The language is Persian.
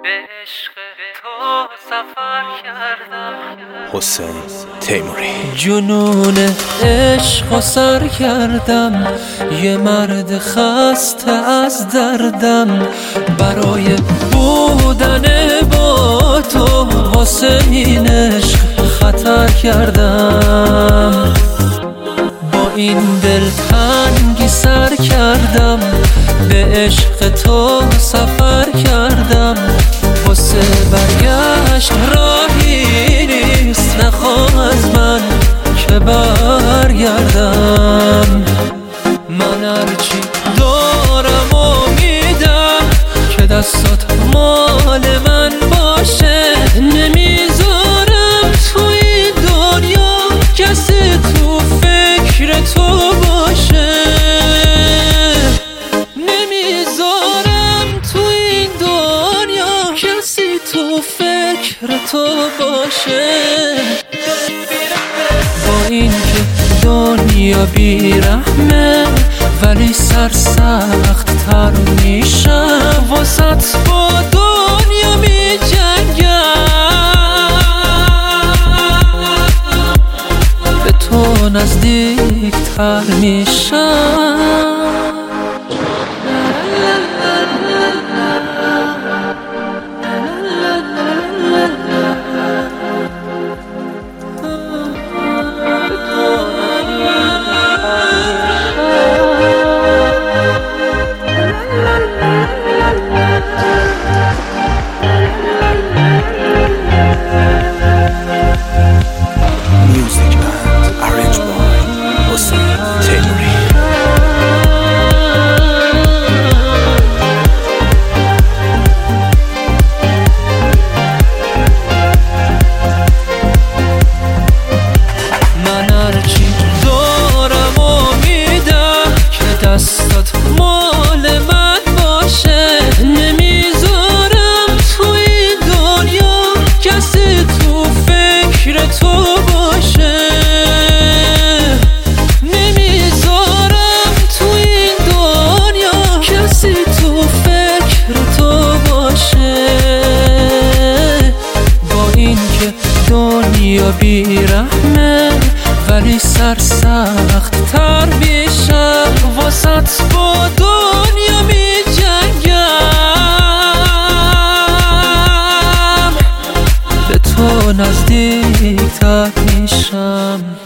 به عشق تو سفر کردم. حسین تیموری. جنون عشق و سر کردم، یه مرد خسته از دردم. برای بودن با تو واسه این عشق خطر کردم. با این دل تنگی سر کردم، به عشق تو سفر کردم. واسه برگشت راهی نیست، نخواه از من که برگردم. من هرچی دارم و میدم که دستات مال من باشه. نمیذارم تو این دنیا کسی تو فکر تو باشه. نمیذارم تو این دنیا کسی تو فکر تو باشه. با این که دنیا بیرحمه ولی سرسخت تر میشم. واسط با دنیا میجنگم، به تو نزدیک تر میشم. دستات مال من باشه. نمیذارم تو این دنیا کسی تو فکر تو باشه. نمیذارم تو این دنیا کسی تو فکر تو باشه. با این که دنیا بیرحمه ولی سرسخت تر میشم. واسط با دنیا میجنگم، به تو نزدیک تر میشم.